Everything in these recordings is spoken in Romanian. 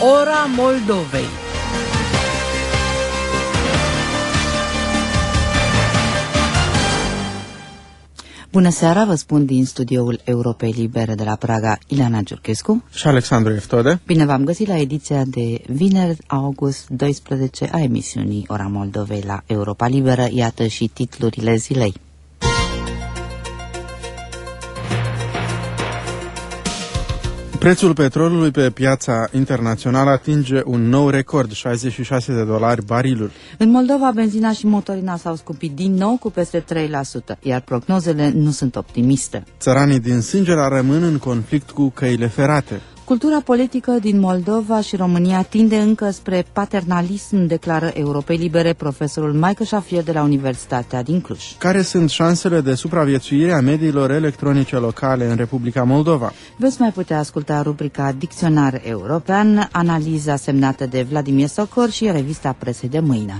Ora Moldovei. Bună seara, vă spun din studioul Europei Libere de la Praga, Ileana Giurchescu și Alexandru Eftode. Bine v-am găsit la ediția de vineri, august 12 a emisiunii Ora Moldovei la Europa Liberă. Iată și titlurile zilei. Prețul petrolului pe piața internațională atinge un nou record, $66 barilul. În Moldova, benzina și motorina s-au scumpit din nou cu peste 3%, iar prognozele nu sunt optimiste. Țăranii din Sângera rămân în conflict cu căile ferate. Cultura politică din Moldova și România tinde încă spre paternalism, declară Europei Libere profesorul Maică Șafier de la Universitatea din Cluj. Care sunt șansele de supraviețuire a mediilor electronice locale în Republica Moldova? Veți mai putea asculta rubrica Dicționar European, analiza semnată de Vladimir Socor și revista presei de mâine.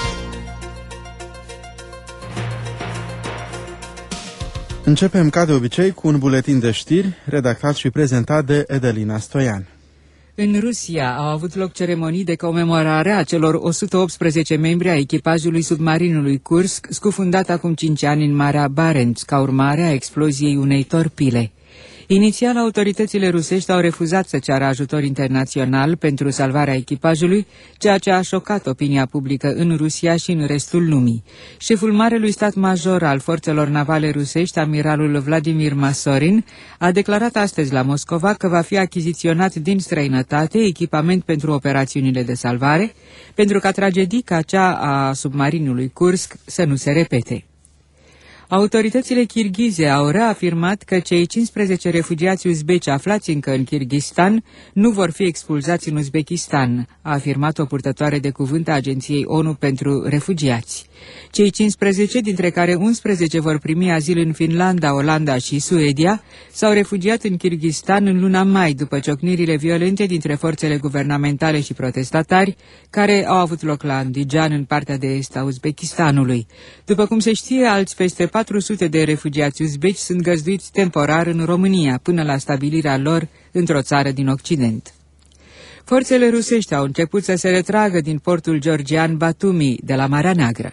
Începem ca de obicei cu un buletin de știri redactat și prezentat de Edelina Stoian. În Rusia au avut loc ceremonii de comemorare a celor 118 membri ai echipajului submarinului Kursk, scufundat acum 5 ani în Marea Barents, ca urmare a exploziei unei torpile. Inițial, autoritățile rusești au refuzat să ceară ajutor internațional pentru salvarea echipajului, ceea ce a șocat opinia publică în Rusia și în restul lumii. Șeful Marelui Stat Major al forțelor navale rusești, amiralul Vladimir Masorin, a declarat astăzi la Moscova că va fi achiziționat din străinătate echipament pentru operațiunile de salvare, pentru ca tragedii ca cea a submarinului Kursk să nu se repete. Autoritățile kirghize au reafirmat că cei 15 refugiați uzbeci aflați încă în Kirghistan nu vor fi expulzați în Uzbekistan, a afirmat o purtătoare de cuvânt a Agenției ONU pentru Refugiați. Cei 15, dintre care 11 vor primi azil în Finlanda, Olanda și Suedia, s-au refugiat în Kirghistan în luna mai, după ciocnirile violente dintre forțele guvernamentale și protestatari, care au avut loc la Andijan, în partea de est a Uzbekistanului. După cum se știe, alți peste 400 de refugiați uzbeci sunt găzduiți temporar în România, până la stabilirea lor într-o țară din Occident. Forțele rusești au început să se retragă din portul georgian Batumi, de la Marea Neagră.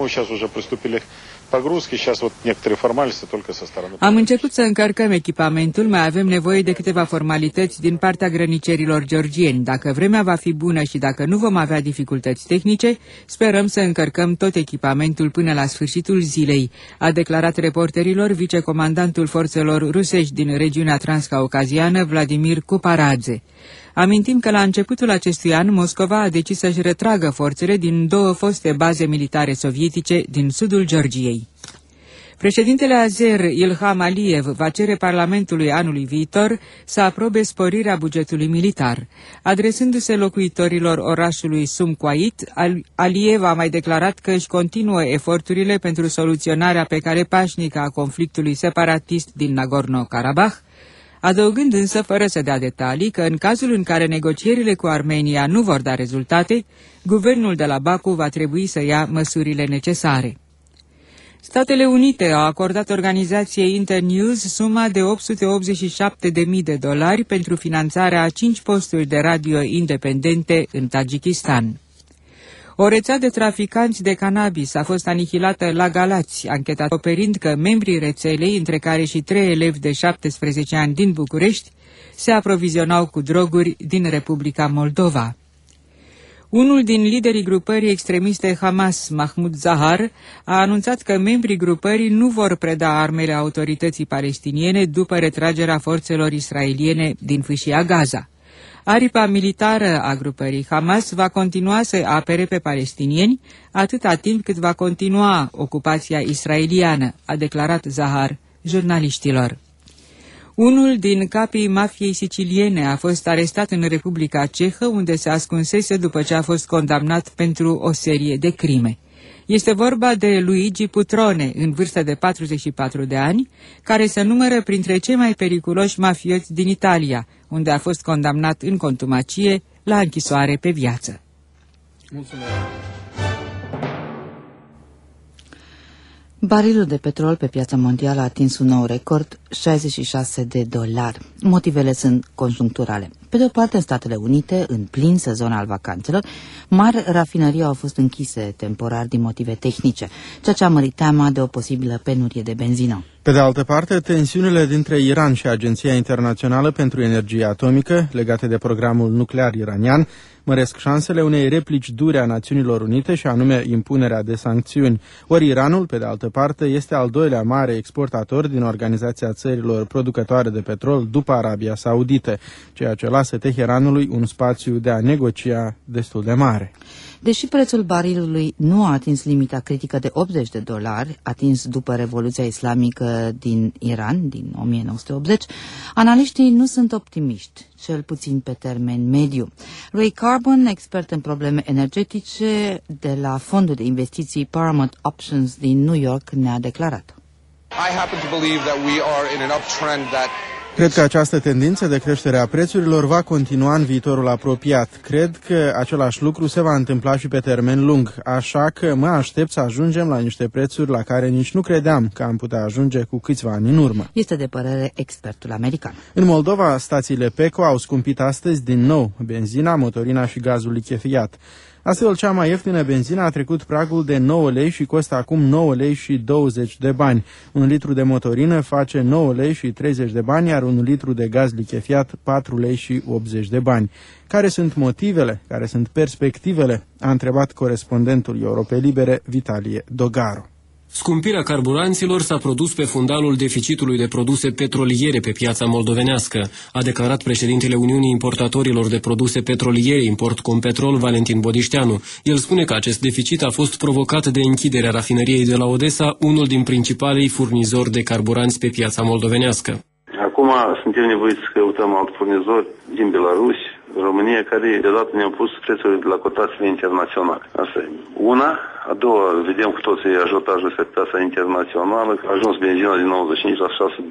Am început să încărcăm echipamentul, mai avem nevoie de câteva formalități din partea grănicerilor georgieni. Dacă vremea va fi bună și dacă nu vom avea dificultăți tehnice, sperăm să încărcăm tot echipamentul până la sfârșitul zilei, a declarat reporterilor vicecomandantul forțelor rusești din regiunea transcaucaziană, Vladimir Kuparadze. Amintim că la începutul acestui an, Moscova a decis să-și retragă forțele din 2 foste baze militare sovietice din sudul Georgiei. Președintele azer Ilham Aliyev va cere Parlamentului anului viitor să aprobe sporirea bugetului militar. Adresându-se locuitorilor orașului Sumqait, Aliyev a mai declarat că își continuă eforturile pentru soluționarea pe cale pașnică a conflictului separatist din Nagorno-Karabakh, adăugând însă, fără să dea detalii, că în cazul în care negocierile cu Armenia nu vor da rezultate, guvernul de la Baku va trebui să ia măsurile necesare. Statele Unite au acordat organizației Internews suma de $887.000 pentru finanțarea a 5 posturi de radio independente în Tajikistan. O rețea de traficanți de cannabis a fost anihilată la Galați, ancheta oferind că membrii rețelei, între care și 3 elevi de 17 ani din București, se aprovizionau cu droguri din Republica Moldova. Unul din liderii grupării extremiste Hamas, Mahmoud Zahar, a anunțat că membrii grupării nu vor preda armele autorității palestiniene după retragerea forțelor israeliene din fâșia Gaza. Aripa militară a grupării Hamas va continua să apere pe palestinieni atâta timp cât va continua ocupația israeliană, a declarat Zahar jurnaliștilor. Unul din capii mafiei siciliene a fost arestat în Republica Cehă, unde se ascunsese după ce a fost condamnat pentru o serie de crime. Este vorba de Luigi Putrone, în vârstă de 44 de ani, care se numără printre cei mai periculoși mafioți din Italia, unde a fost condamnat în contumacie la închisoare pe viață. Mulțumesc. Barilul de petrol pe piața mondială a atins un nou record, $66. Motivele sunt conjuncturale. Pe de o parte, în Statele Unite, în plin sezon al vacanțelor, mari rafinării au fost închise temporar din motive tehnice, ceea ce a mărit teama de o posibilă penurie de benzină. Pe de altă parte, tensiunile dintre Iran și Agenția Internațională pentru Energie Atomică, legate de programul nuclear iranian, măresc șansele unei replici dure a Națiunilor Unite și anume impunerea de sancțiuni. Ori Iranul, pe de altă parte, este al doilea mare exportator din Organizația Țărilor Producătoare de Petrol după Arabia Saudită, ceea ce lasă Teheranului un spațiu de a negocia destul de mare. Deși prețul barilului nu a atins limita critică de $80, atins după Revoluția Islamică din Iran, din 1980, analiștii nu sunt optimiști, cel puțin pe termen mediu. Ray Carbon, expert în probleme energetice de la fondul de investiții Paramount Options din New York, ne-a declarat. Cred că această tendință de creștere a prețurilor va continua în viitorul apropiat. Cred că același lucru se va întâmpla și pe termen lung, așa că mă aștept să ajungem la niște prețuri la care nici nu credeam că am putea ajunge cu câțiva ani în urmă. Este de părere expertul american. În Moldova, stațiile PECO au scumpit astăzi din nou benzina, motorina și gazul lichefiat. Astfel, cea mai ieftină benzină a trecut pragul de 9 lei și costă acum 9 lei și 20 de bani. Un litru de motorină face 9 lei și 30 de bani, iar un litru de gaz lichefiat 4 lei și 80 de bani. Care sunt motivele, care sunt perspectivele? A întrebat corespondentul Europei Libere, Vitalie Dogaru. Scumpirea carburanților s-a produs pe fundalul deficitului de produse petroliere pe piața moldovenească, a declarat președintele Uniunii Importatorilor de Produse Petroliere Importcompetrol, Valentin Bodișteanu. El spune că acest deficit a fost provocat de închiderea rafinăriei de la Odessa, unul din principalii furnizori de carburanți pe piața moldovenească. Acum suntem nevoiți să căutăm alt furnizor din Belarus, România, care deodată ne-au pus prețurile de la cotațiile internaționale. Asta e una. A doua, vedem cu toții ajutajul pe piața internațională, a ajuns benzina din 95 la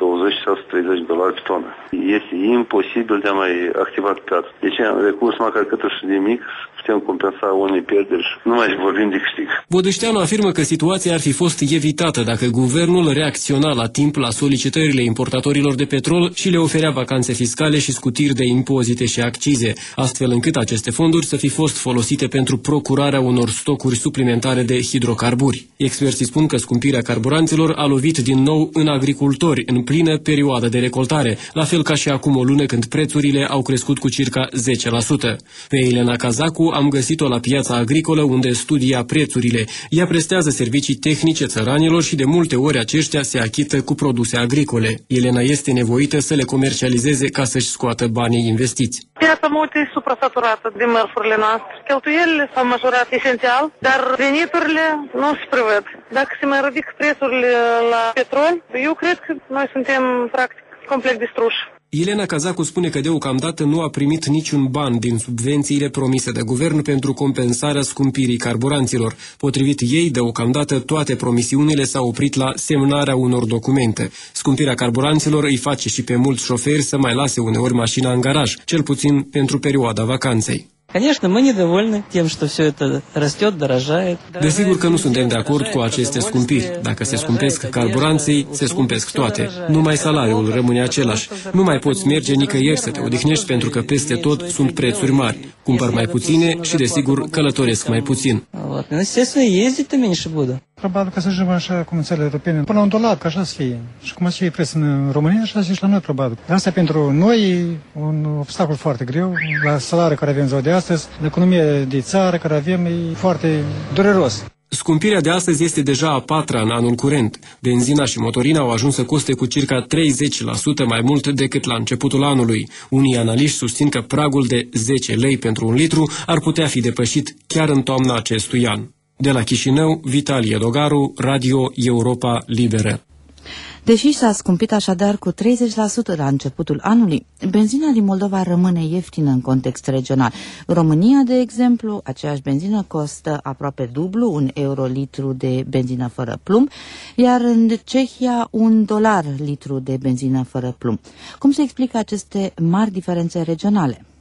$620-630 pe tonă. Este imposibil de a mai activa piața. Deci am recurs măcar cât și de mic, putem compensa unei pierderi și nu mai vorbim de câștig. Bodișteanu afirmă că situația ar fi fost evitată dacă guvernul reacționa la timp la solicitările importatorilor de petrol și le oferea vacanțe fiscale și scutiri de impozite și accize, astfel încât aceste fonduri să fi fost folosite pentru procurarea unor stocuri suplimentare de hidrocarburi. Experții spun că scumpirea carburanților a lovit din nou în agricultori în plină perioadă de recoltare, la fel ca și acum o lună când prețurile au crescut cu circa 10%. Pe Elena Cazacu am găsit-o la piața agricolă unde studia prețurile. Ea prestează servicii tehnice țăranilor și de multe ori aceștia se achită cu produse agricole. Elena este nevoită să le comercializeze ca să-și scoată banii investiți. Piața mult e suprasaturată de mărfurile noastre. Cheltuielile s-au majorat esențial, dar veniturile nu se prevăd. Dacă se mai ridică prețurile la petrol, eu cred că noi suntem practic complet distruși. Elena Cazacu spune că deocamdată nu a primit niciun ban din subvențiile promise de guvern pentru compensarea scumpirii carburanților. Potrivit ei, deocamdată toate promisiunile s-au oprit la semnarea unor documente. Scumpirea carburanților îi face și pe mulți șoferi să mai lase uneori mașina în garaj, cel puțin pentru perioada vacanței. Desigur că nu suntem de acord cu aceste scumpiri. Dacă se scumpesc carburanții, se scumpesc toate. Numai salariul rămâne același. Nu mai poți merge nicăieri să te odihnești pentru că peste tot sunt prețuri mari. Cumpăr mai puține și, desigur, călătoresc mai puțin. Probabil că să ajungem așa cum în țările europene, până la $1, că așa să fie. Și cum să fie preț în România, așa să fie și la noi, probabil. Asta pentru noi e un obstacol foarte greu. La salariul care avem ziua de astăzi, la economia de țară care avem, e foarte dureros. Scumpirea de astăzi este deja a patra în anul curent. Benzina și motorina au ajuns să coste cu circa 30% mai mult decât la începutul anului. Unii analiști susțin că pragul de 10 lei pentru un litru ar putea fi depășit chiar în toamna acestui an. De la Chișinău, Vitalie Dogaru, Radio Europa Liberă. Deși s-a scumpit așadar cu 30% la începutul anului, benzina din Moldova rămâne ieftină în context regional. În România, de exemplu, aceeași benzină costă aproape dublu, €1 litru de benzină fără plumb, iar în Cehia $1 litru de benzină fără plumb. Cum se explică aceste mari diferențe regionale?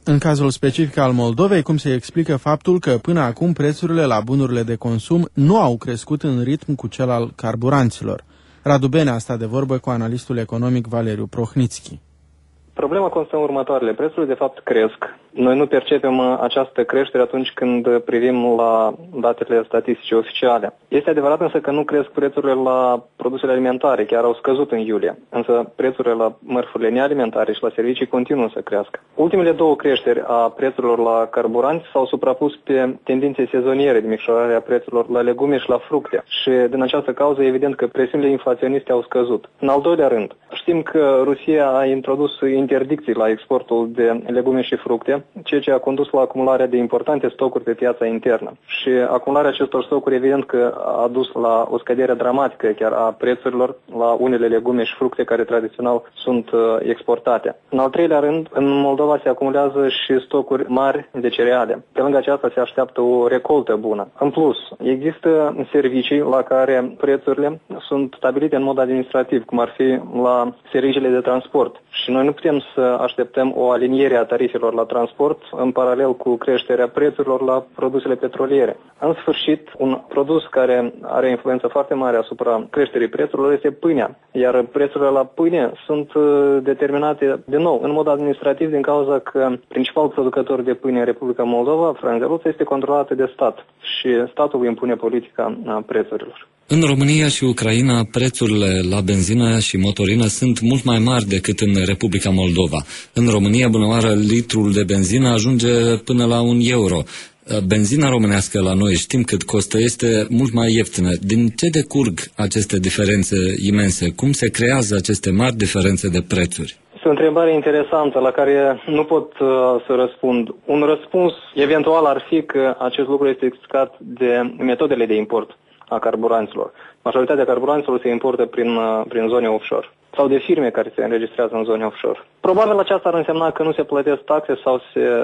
În cazul specific al Moldovei, cum se explică faptul că până acum prețurile la bunurile de consum nu au crescut în ritm cu cel al carburanților? Radu Benea a stat de vorbă cu analistul economic Valeriu Prohnitski. Problema constă în următoarele. Prețurile de fapt cresc. Noi nu percepem această creștere atunci când privim la datele statistice oficiale. Este adevărat însă că nu cresc prețurile la produsele alimentare, chiar au scăzut în iulie. Însă prețurile la mărfurile nealimentare și la servicii continuă să crească. Ultimele două creșteri a prețurilor la carburanți s-au suprapus pe tendințe sezoniere de micșorare a prețurilor la legume și la fructe. Și din această cauză evident că presiunile inflaționiste au scăzut. În al doilea rând, știm că Rusia a introdus interdicții la exportul de legume și fructe, ceea ce a condus la acumularea de importante stocuri pe piața internă. Și acumularea acestor stocuri evident că a dus la o scădere dramatică chiar a prețurilor la unele legume și fructe care tradițional sunt exportate. În al treilea rând, în Moldova se acumulează și stocuri mari de cereale. Pe lângă aceasta se așteaptă o recoltă bună. În plus, există servicii la care prețurile sunt stabilite în mod administrativ, cum ar fi la serviciile de transport. Și noi nu putem să așteptăm o aliniere a tarifelor la transport în paralel cu creșterea prețurilor la produsele petroliere. În sfârșit, un produs care are influență foarte mare asupra creșterii prețurilor este pâinea. Iar prețurile la pâine sunt determinate, din nou, în mod administrativ din cauza că principalul producător de pâine în Republica Moldova, Frânzeluță, este controlată de stat și statul impune politica prețurilor. În România și Ucraina, prețurile la benzină și motorină sunt mult mai mari decât în Republica Moldova. În România, bună oară, litrul de benzină ajunge până la €1. Benzina românească la noi, știm cât costă, este mult mai ieftină. Din ce decurg aceste diferențe imense? Cum se creează aceste mari diferențe de prețuri? Este o întrebare interesantă la care nu pot să răspund. Un răspuns eventual ar fi că acest lucru este explicat de metodele de import a carburanților. Majoritatea carburanților se importă prin zone offshore sau de firme care se înregistrează în zone offshore. Probabil aceasta ar însemna că nu se plătesc taxe sau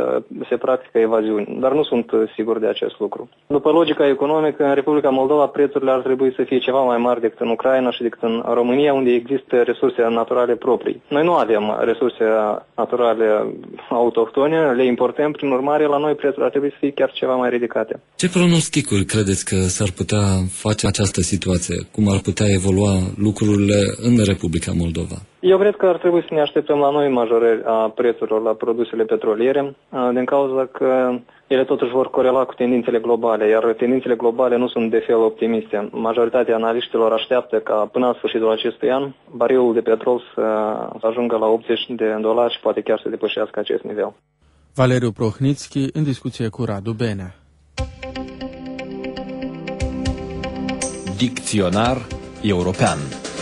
se practică evaziuni, dar nu sunt sigur de acest lucru. După logica economică, în Republica Moldova prețurile ar trebui să fie ceva mai mari decât în Ucraina și decât în România, unde există resurse naturale proprii. Noi nu avem resurse naturale autohtone, le importăm, prin urmare la noi prețurile ar trebui să fie chiar ceva mai ridicate. Ce pronosticuri credeți că s-ar putea face această situație? Cum ar putea evolua lucrurile în Republica Moldova? Eu cred că ar trebui să ne așteptăm la noi majorări a prețurilor la produsele petroliere, din cauza că ele totuși vor corela cu tendințele globale, iar tendințele globale nu sunt de fel optimiste. Majoritatea analiștilor așteaptă ca până la sfârșitul acestui an barilul de petrol să ajungă la $80 și poate chiar să depășească acest nivel. Valeriu Prohnitski în discuție cu Radu Benea. Dicționar european.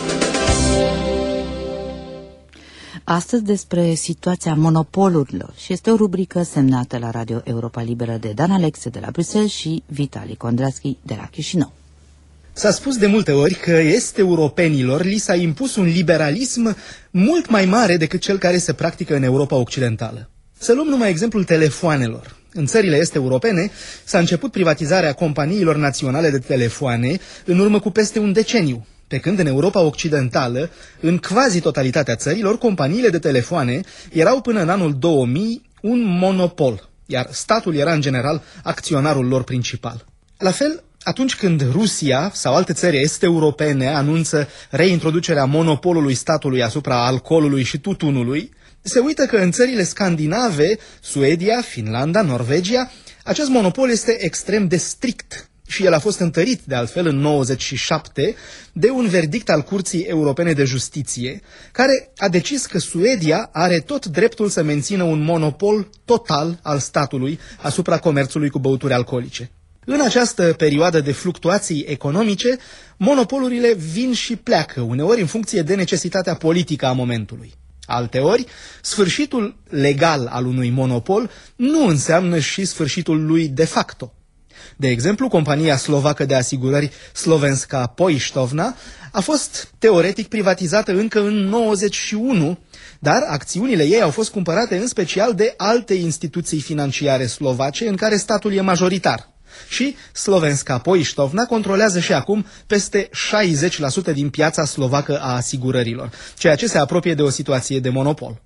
Astăzi despre situația monopolurilor și este o rubrică semnată la Radio Europa Liberă de Dan Alexe de la Bruxelles și Vitali Kondraski de la Chișinău. S-a spus de multe ori că est-europenilor li s-a impus un liberalism mult mai mare decât cel care se practică în Europa Occidentală. Să luăm numai exemplul telefoanelor. În țările est-europene s-a început privatizarea companiilor naționale de telefoane în urmă cu peste un deceniu, pe când în Europa Occidentală, în quasi-totalitatea țărilor, companiile de telefoane erau până în anul 2000 un monopol, iar statul era în general acționarul lor principal. La fel, atunci când Rusia sau alte țări est-europene anunță reintroducerea monopolului statului asupra alcoolului și tutunului, se uită că în țările scandinave, Suedia, Finlanda, Norvegia, acest monopol este extrem de strict și el a fost întărit, de altfel, în 97 de un verdict al Curții Europene de Justiție, care a decis că Suedia are tot dreptul să mențină un monopol total al statului asupra comerțului cu băuturi alcoolice. În această perioadă de fluctuații economice, monopolurile vin și pleacă, uneori în funcție de necesitatea politică a momentului. Alteori, sfârșitul legal al unui monopol nu înseamnă și sfârșitul lui de facto. De exemplu, compania slovacă de asigurări Slovenská poistovna a fost teoretic privatizată încă în 91, dar acțiunile ei au fost cumpărate în special de alte instituții financiare slovace în care statul e majoritar. Și Slovenská poistovna controlează și acum peste 60% din piața slovacă a asigurărilor, ceea ce se apropie de o situație de monopol.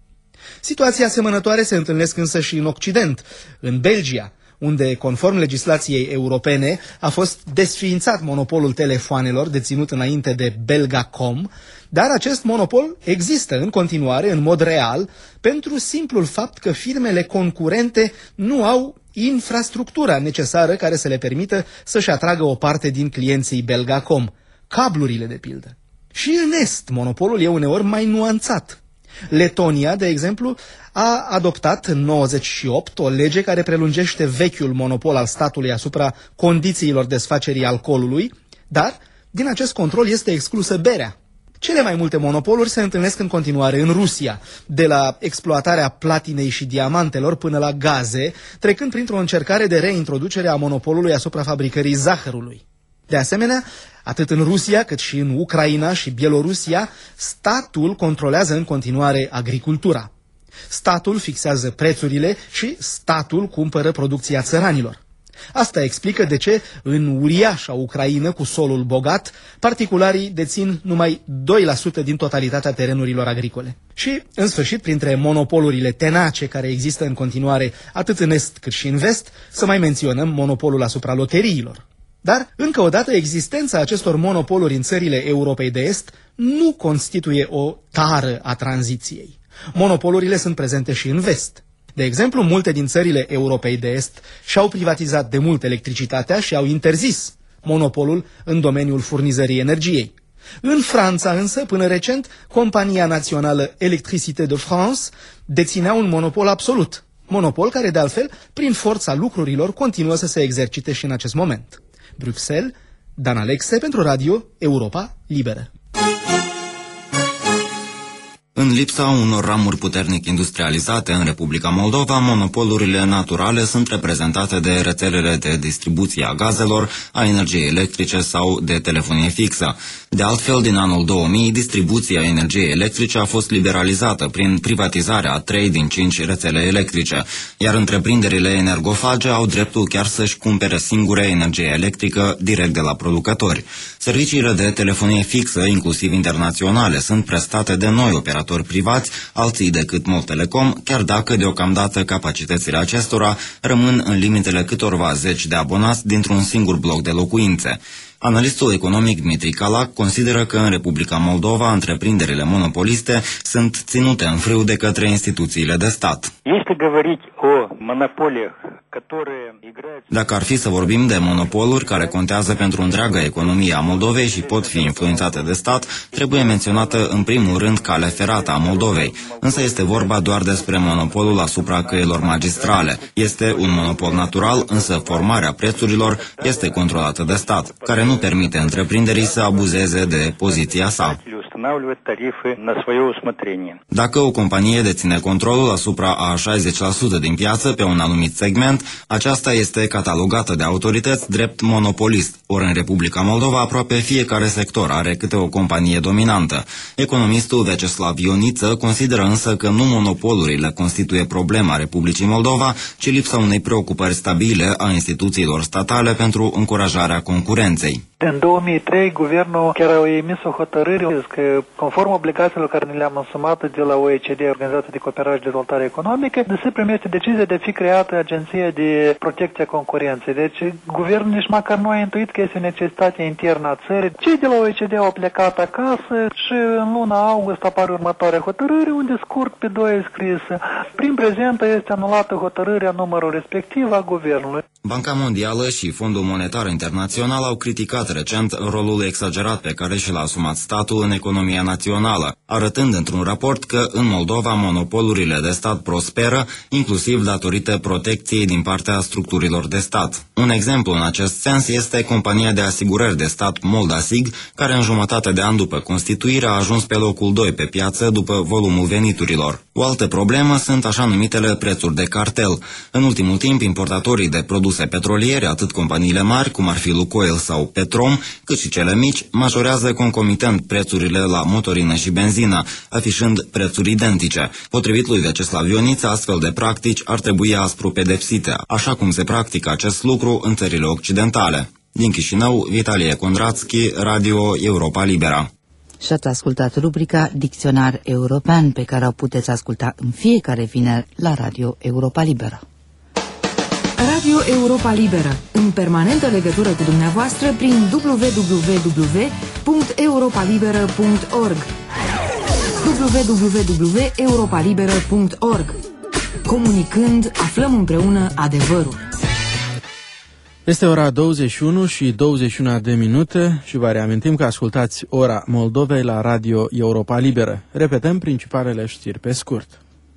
Situații asemănătoare se întâlnesc însă și în Occident, în Belgia, unde, conform legislației europene, a fost desființat monopolul telefoanelor deținut înainte de Belgacom, dar acest monopol există în continuare, în mod real, pentru simplul fapt că firmele concurente nu au infrastructura necesară care să le permită să-și atragă o parte din clienții Belgacom, cablurile de pildă. Și în Est, monopolul e uneori mai nuanțat. Letonia, de exemplu, a adoptat în 98 o lege care prelungește vechiul monopol al statului asupra condițiilor desfacerii alcoolului, dar din acest control este exclusă berea. Cele mai multe monopoluri se întâlnesc în continuare în Rusia, de la exploatarea platinei și diamantelor până la gaze, trecând printr-o încercare de reintroducere a monopolului asupra fabricării zahărului. De asemenea, atât în Rusia cât și în Ucraina și Bielorusia, statul controlează în continuare agricultura. Statul fixează prețurile și statul cumpără producția țăranilor. Asta explică de ce în uriașa Ucraină cu solul bogat, particularii dețin numai 2% din totalitatea terenurilor agricole. Și, în sfârșit, printre monopolurile tenace care există în continuare atât în est cât și în vest, să mai menționăm monopolul asupra loteriilor. Dar, încă o dată, existența acestor monopoluri în țările Europei de Est nu constituie o tară a tranziției. Monopolurile sunt prezente și în vest. De exemplu, multe din țările Europei de Est și-au privatizat de mult electricitatea și au interzis monopolul în domeniul furnizării energiei. În Franța însă, până recent, compania națională Électricité de France deținea un monopol absolut. Monopol care, de altfel, prin forța lucrurilor, continuă să se exercite și în acest moment. Bruxelles, Dan Alexe pentru Radio Europa Liberă. În lipsa unor ramuri puternic industrializate în Republica Moldova, monopolurile naturale sunt reprezentate de rețelele de distribuție a gazelor, a energiei electrice sau de telefonie fixă. De altfel, din anul 2000, distribuția energiei electrice a fost liberalizată prin privatizarea a 3 din 5 rețele electrice, iar întreprinderile energofage au dreptul chiar să-și cumpere singure energie electrică direct de la producători. Serviciile de telefonie fixă, inclusiv internaționale, sunt prestate de noi operatori privați, alții decât Moltelecom, chiar dacă deocamdată capacitățile acestora rămân în limitele câtorva zeci de abonați dintr-un singur bloc de locuințe. Analistul economic Dmitri Calac consideră că în Republica Moldova întreprinderile monopoliste sunt ținute în frâu de către instituțiile de stat. Dacă ar fi să vorbim de monopoluri care contează pentru întreaga economie a Moldovei și pot fi influențate de stat, trebuie menționată în primul rând calea ferată a Moldovei. Însă este vorba doar despre monopolul asupra căilor magistrale. Este un monopol natural, însă formarea prețurilor este controlată de stat, care nu permite întreprinderii să abuzeze de poziția sa. Dacă o companie deține controlul asupra a 60% din piață pe un anumit segment, aceasta este catalogată de autorități drept monopolist, ori în Republica Moldova aproape fiecare sector are câte o companie dominantă. Economistul Vyacheslav Ioniță consideră însă că nu monopolurile constituie problema Republicii Moldova, ci lipsa unei preocupări stabile a instituțiilor statale pentru încurajarea concurenței. În 2003, guvernul chiar a emis o hotărâre că, conform obligațiilor care ne le-am asumat de la OECD, Organizația de Cooperare și Dezvoltare Economică, se primește decizia de a fi creată Agenția de Protecție a Concurenței. Deci, guvernul nici măcar nu a intuit că este o necesitate internă a țării. Cei de la OECD au plecat acasă și în luna august apare următoarea hotărâre, unde scurt pe 2 e scris: prin prezentă este anulată hotărârea numărul respectiv a guvernului. Banca Mondială și Fondul Monetar Internațional au criticat recent rolul exagerat pe care și l-a asumat statul în economia națională, arătând într-un raport că în Moldova monopolurile de stat prosperă, inclusiv datorită protecției din partea structurilor de stat. Un exemplu în acest sens este compania de asigurări de stat Moldasig, care în jumătate de an după constituire a ajuns pe locul 2 pe piață după volumul veniturilor. O altă problemă sunt așa numitele prețuri de cartel. În ultimul timp, importatorii de produse petroliere, atât companiile mari, cum ar fi Lukoil sau Petrom, cât și cele mici, majorează concomitent prețurile la motorină și benzină, afișând prețuri identice. Potrivit lui Vyacheslav Ioniță, astfel de practici ar trebui aspru pedepsite, așa cum se practică acest lucru în țările occidentale. Din Chișinău, Vitalie Condrațchi, Radio Europa Libera. Și ați ascultat rubrica Dicționar European, pe care o puteți asculta în fiecare vineri la Radio Europa Liberă. Radio Europa Liberă, în permanentă legătură cu dumneavoastră prin www.europalibera.org www.europalibera.org. Comunicând, aflăm împreună adevărul. Este ora 21 și 21 de minute și vă reamintim că ascultați Ora Moldovei la Radio Europa Liberă. Repetăm principalele știri pe scurt.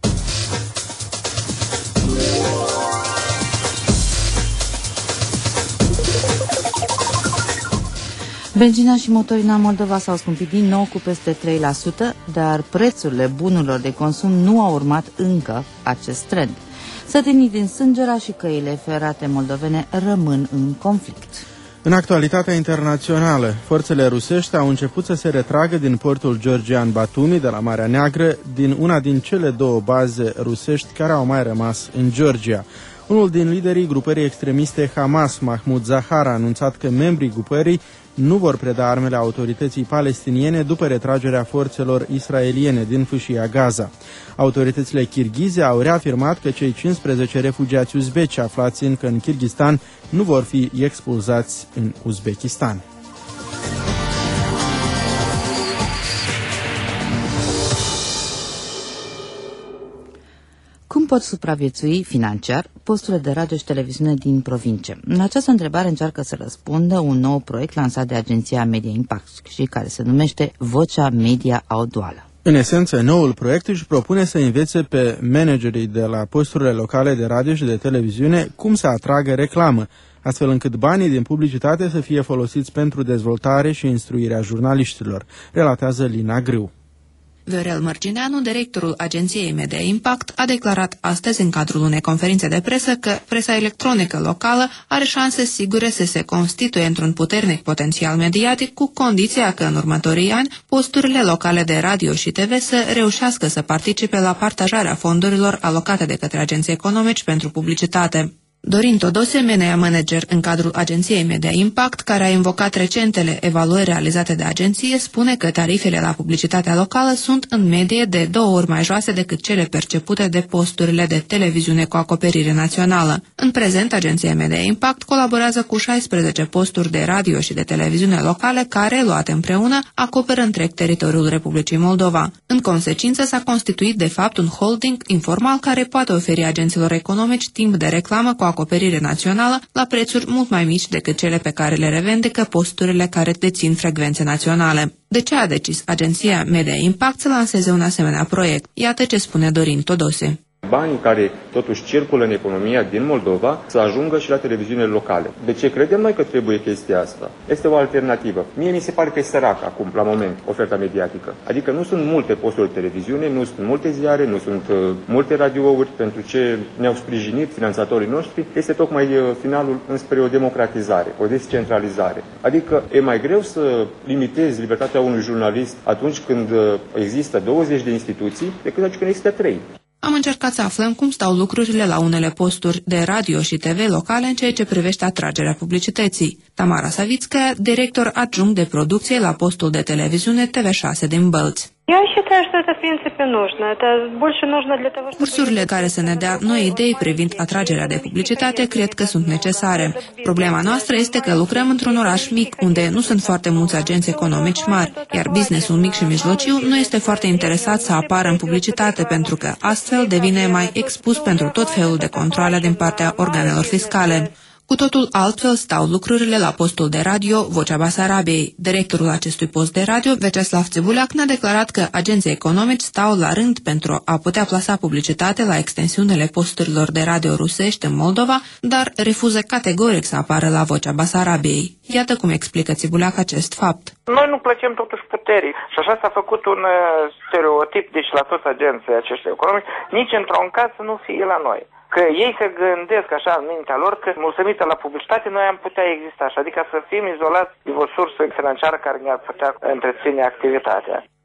Benzina și motorina în Moldova s-au scumpit din nou cu peste 3%, dar prețurile bunurilor de consum nu au urmat încă acest trend. Sătenii din Sângera și căile ferate moldovene rămân în conflict. În actualitatea internațională, forțele rusești au început să se retragă din portul georgian Batumi de la Marea Neagră, din una din cele două baze rusești care au mai rămas în Georgia. Unul din liderii grupării extremiste Hamas, Mahmoud Zahar, a anunțat că membrii grupării nu vor preda armele autorității palestiniene după retragerea forțelor israeliene din fâșia Gaza. Autoritățile kirghize au reafirmat că cei 15 refugiați uzbeci aflați încă în Kirghistan nu vor fi expulzați în Uzbekistan. Cum pot supraviețui financiar posturile de radio și televiziune din provincie? La această întrebare încearcă să răspundă un nou proiect lansat de agenția Media Impact și care se numește Vocea Media Audioală. În esență, noul proiect își propune să învețe pe managerii de la posturile locale de radio și de televiziune cum să atragă reclamă, astfel încât banii din publicitate să fie folosiți pentru dezvoltare și instruirea jurnaliștilor, relatează Lina Grâu. Viorel Mărgineanu, directorul agenției Media Impact, a declarat astăzi în cadrul unei conferințe de presă că presa electronică locală are șanse sigure să se constituie într-un puternic potențial mediatic, cu condiția că în următorii ani posturile locale de radio și TV să reușească să participe la partajarea fondurilor alocate de către agenții economici pentru publicitate. Dorin Todose, media manager în cadrul agenției Media Impact, care a invocat recentele evaluări realizate de agenție, spune că tarifele la publicitatea locală sunt în medie de 2 ori mai joase decât cele percepute de posturile de televiziune cu acoperire națională. În prezent, agenția Media Impact colaborează cu 16 posturi de radio și de televiziune locale care, luate împreună, acoperă întreg teritoriul Republicii Moldova. În consecință, s-a constituit de fapt un holding informal care poate oferi agenților economici timp de reclamă cu acoperire națională la prețuri mult mai mici decât cele pe care le revendică posturile care dețin frecvențe naționale. De ce a decis agenția Media Impact să lanseze un asemenea proiect? Iată ce spune Dorin Todose. Banii care totuși circulă în economia din Moldova să ajungă și la televiziunile locale. De ce credem noi că trebuie chestia asta? Este o alternativă. Mie mi se pare că e sărac acum, la moment, oferta mediatică. Adică nu sunt multe posturi de televiziune, nu sunt multe ziare, nu sunt multe radiouri. Pentru ce ne-au sprijinit finanțatorii noștri, este tocmai finalul înspre o democratizare, o descentralizare. Adică e mai greu să limitezi libertatea unui jurnalist atunci când există 20 de instituții decât atunci când există 3. Am încercat să aflăm cum stau lucrurile la unele posturi de radio și TV locale în ceea ce privește atragerea publicității. Tamara Savitskaya, director adjunct de producție la postul de televiziune TV6 din Bălți. Cursurile care să ne dea noi idei privind atragerea de publicitate cred că sunt necesare. Problema noastră este că lucrăm într-un oraș mic, unde nu sunt foarte mulți agenți economici mari, iar businessul mic și mijlociu nu este foarte interesat să apară în publicitate, pentru că astfel devine mai expus pentru tot felul de controale din partea organelor fiscale. Cu totul altfel stau lucrurile la postul de radio Vocea Basarabiei. Directorul acestui post de radio, Veceslav Țibuleac, ne-a declarat că agenții economici stau la rând pentru a putea plasa publicitate la extensiunile posturilor de radio rusești în Moldova, dar refuză categoric să apară la Vocea Basarabiei. Iată cum explică Țibuleac acest fapt. Noi nu plăcem totuși puterii și așa s-a făcut un stereotip, deci la toți agenții aceștia economici, nici într-un caz să nu fie la noi. Că ei se gândesc așa în mintea lor că, mulțumită la publicitate, noi am putea exista așa, adică să fim izolați de o sursă financiară care ne-ar putea întreține activitatea.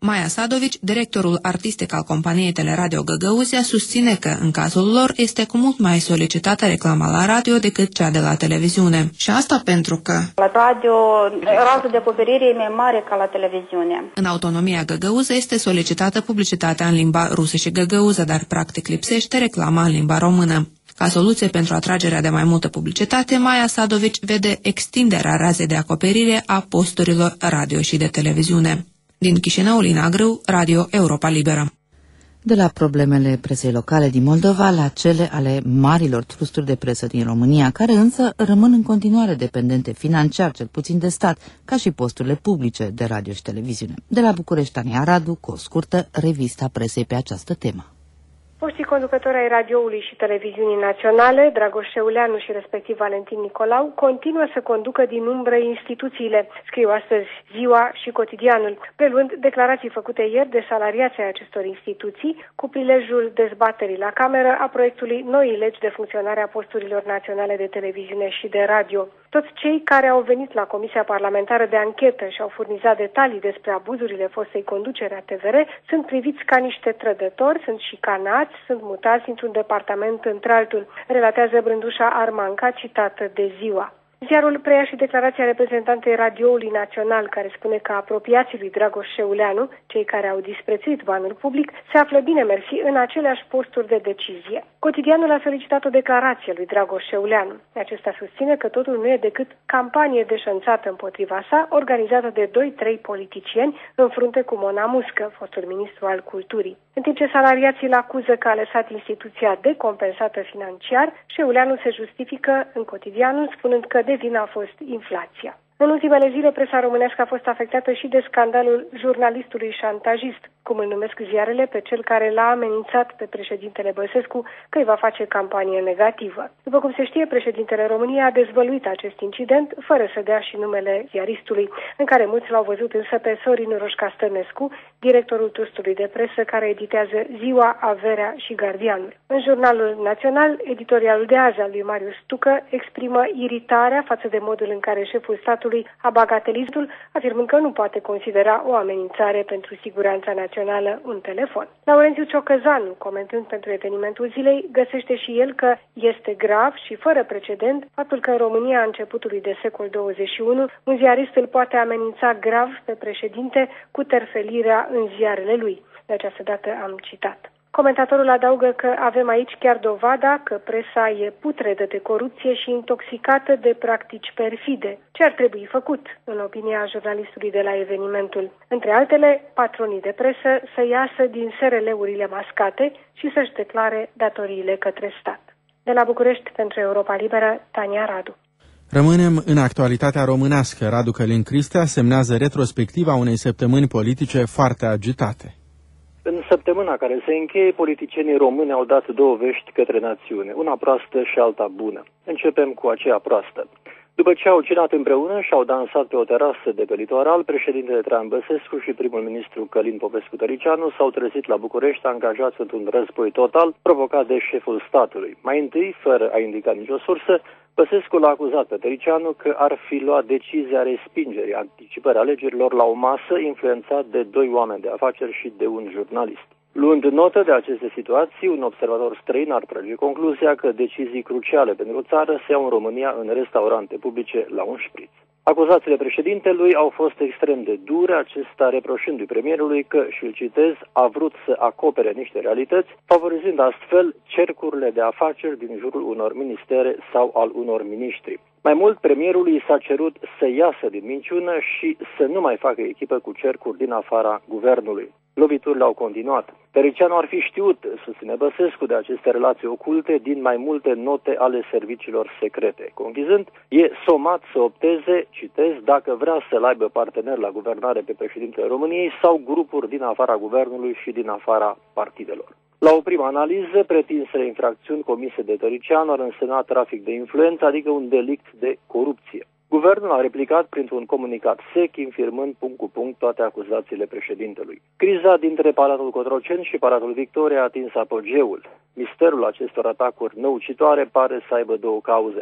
Maia Sadovici, directorul artistic al companiei Teleradio Găgăuzia, susține că, în cazul lor, este cu mult mai solicitată reclama la radio decât cea de la televiziune. Și asta pentru că la radio rata de acoperire e mai mare ca la televiziune. În autonomia găgăuză este solicitată publicitatea în limba rusă și găgăuză, dar practic lipsește reclama în limba română. Ca soluție pentru atragerea de mai multă publicitate, Maia Sadovici vede extinderea razei de acoperire a posturilor radio și de televiziune. Din Chișinău, Lina Grâu, Radio Europa Liberă. De la problemele presei locale din Moldova la cele ale marilor trusturi de presă din România, care însă rămân în continuare dependente financiar, cel puțin de stat, ca și posturile publice de radio și televiziune. De la București, Tania Radu, cu o scurtă revista presei pe această temă. Foștii conducători ai radioului și televiziunii naționale, Dragoș Șeuleanu și respectiv Valentin Nicolau, continuă să conducă din umbră instituțiile, scriu astăzi Ziua și Cotidianul, preluând declarații făcute ieri de salariații ai acestor instituții cu prilejul dezbaterii la cameră a proiectului noii legi de funcționare a posturilor naționale de televiziune și de radio. Toți cei care au venit la Comisia Parlamentară de Anchetă și au furnizat detalii despre abuzurile fostei conducere a TVR sunt priviți ca niște trădători, sunt șicanați, sunt mutați într-un departament într-altul, relatează Brândușa Armanca, citată de Ziua. Ziarul preia și declarația reprezentantei Radioului Național, care spune că apropiații lui Dragoș Șeuleanu, cei care au disprețuit banul public, se află bine mersi în aceleași posturi de decizie. Cotidianul a solicitat o declarație lui Dragoș Șeuleanu. Acesta susține că totul nu e decât campanie deșanțată împotriva sa, organizată de 2-3 politicieni în frunte cu Mona Muscă, fostul ministru al culturii. În timp ce salariații îl acuză că a lăsat instituția decompensată financiar, Șeuleanu se justifică în Cotidianul spunând că de vină a fost inflația. În ultimele zile, presa românească a fost afectată și de scandalul jurnalistului șantajist, cum îl numesc ziarele, pe cel care l-a amenințat pe președintele Băsescu că îi va face campanie negativă. După cum se știe, președintele României a dezvăluit acest incident, fără să dea și numele ziaristului, în care mulți l-au văzut însă pe Sorin Roșca Stănescu, directorul trustului de presă care editează Ziua, Averea și Gardianul. În Jurnalul Național, editorialul de azi al lui Marius Tucă exprimă iritarea față de modul în care șeful statului a bagatelistul, afirmând că nu poate considera o amenințare pentru siguranța națională un telefon. Laurențiu Ciocăzanu, comentând pentru evenimentul zilei, găsește și el că este grav și fără precedent faptul că în România, a începutului de secol 21, un ziarist îl poate amenința grav pe președinte cu terfelirea în ziarele lui. De această dată am citat. Comentatorul adaugă că avem aici chiar dovada că presa e putredă de corupție și intoxicată de practici perfide. Ce ar trebui făcut, în opinia jurnalistului de la evenimentul? Între altele, patronii de presă să iasă din SRL-urile mascate și să-și declare datoriile către stat. De la București, pentru Europa Liberă, Tania Radu. Rămânem în actualitatea românească. Radu Călin Cristea semnează retrospectiva unei săptămâni politice foarte agitate. În săptămâna care se încheie, politicienii români au dat două vești către națiune, una proastă și alta bună. Începem cu aceea proastă. După ce au cenat împreună și au dansat pe o terasă de pe litoral, președintele Traian Băsescu și primul ministru Călin Popescu-Tăricianu s-au trezit la București angajați într-un război total provocat de șeful statului. Mai întâi, fără a indica nicio sursă, Băsescu l-a acuzat pe Tăricianu că ar fi luat decizia respingerii anticipării alegerilor la o masă influențat de doi oameni de afaceri și de un jurnalist. Luând notă de aceste situații, un observator străin ar trage concluzia că decizii cruciale pentru țară se iau în România în restaurante publice la un șpriț. Acuzațiile președintelui au fost extrem de dure, acesta reproșându-i premierului că, și îl citez, a vrut să acopere niște realități, favorizând astfel cercurile de afaceri din jurul unor ministere sau al unor miniștri. Mai mult, premierului s-a cerut să iasă din minciună și să nu mai facă echipă cu cercuri din afara guvernului. Loviturile au continuat. Tăricianu ar fi știut, susține Băsescu, de aceste relații oculte din mai multe note ale serviciilor secrete. Conchizând, e somat să opteze, citez, dacă vrea să-l aibă partener la guvernare pe președintele României sau grupuri din afara guvernului și din afara partidelor. La o primă analiză, pretinsele infracțiuni comise de Tăricianu ar însemna trafic de influență, adică un delict de corupție. Guvernul a replicat printr-un comunicat sec, infirmând punct cu punct toate acuzațiile președintelui. Criza dintre Palatul Cotroceni și Palatul Victoriei a atins apogeul. Misterul acestor atacuri năucitoare pare să aibă două cauze.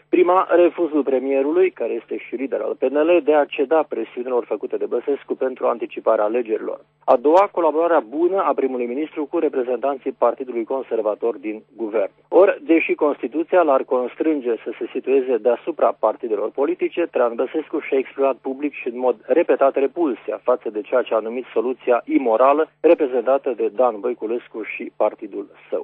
Prima, refuzul premierului, care este și lider al PNL, de a ceda presiunilor făcute de Băsescu pentru anticiparea alegerilor. A doua, colaborarea bună a primului ministru cu reprezentanții Partidului Conservator din guvern. Ori, deși Constituția l-ar constrânge să se situeze deasupra partidelor politice, Traian Băsescu și-a exprimat public și în mod repetat repulsia față de ceea ce a numit soluția imorală reprezentată de Dan Voiculescu și partidul său.